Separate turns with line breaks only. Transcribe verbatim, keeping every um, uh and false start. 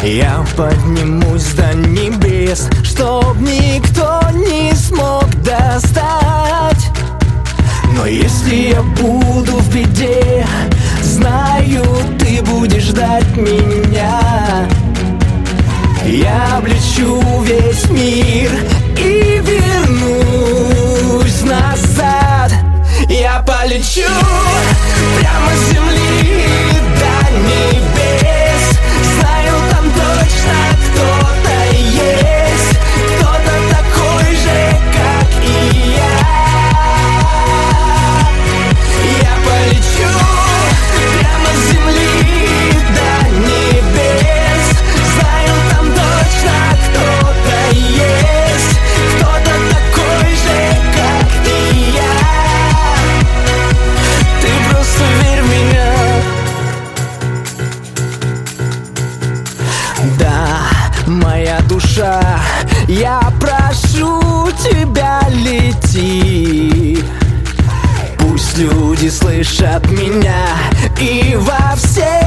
Я поднимусь до небес, чтоб никто не смог достать. Но если я буду в беде, знаю, ты будешь ждать меня. Я облечу весь мир и вернусь назад. Я полечу прямо с земли до небес. Знаю, там точно кто-то есть, кто-то такой же, как и я. Я полечу прямо с земли до небес. Знаю, там точно кто-то есть, кто-то такой же, как и я. Ты просто верь в меня. Да, моя душа, я прошу тебя, лети. Пусть люди слышат меня и во всех